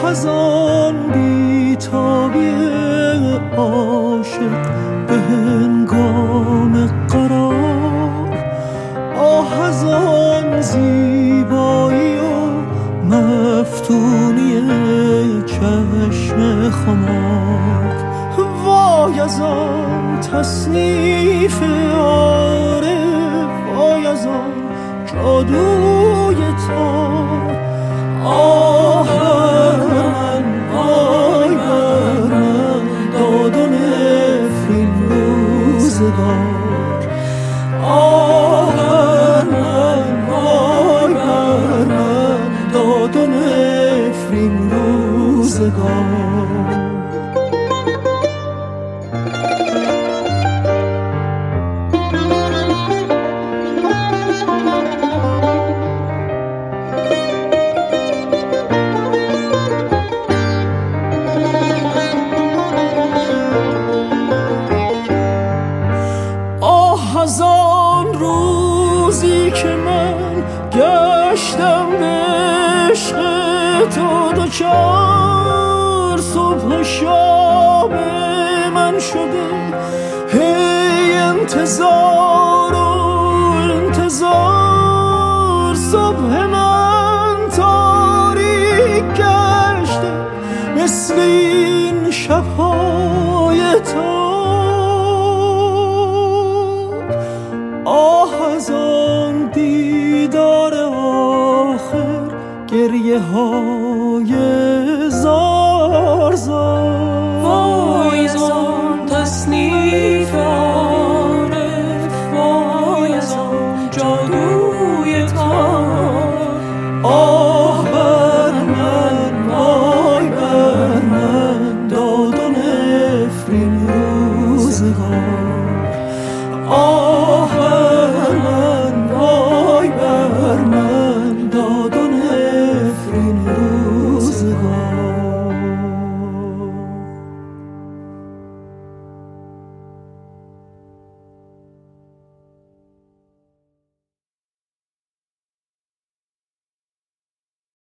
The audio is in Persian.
از آن بی‌تابی عاشق به هنگام قرار، آه از آن زیبایی و مفتونی چشم خمار، وای از آن تصنیف عارف، وای از آن جادوی تار. آه بر من، وای بر من، داد و نفرین روزگار. آه بر من، وای بر من، داد و نفرین روزگار. از آن روزی که من گشتم به عشق تو دوچار، صبح و شام من شده هی انتظار و انتظار. صبح من تاریک گشته مثل این شب‌های تار. آه از آن دیدار آخر، گریه های زار زار. وای از آن تصنیف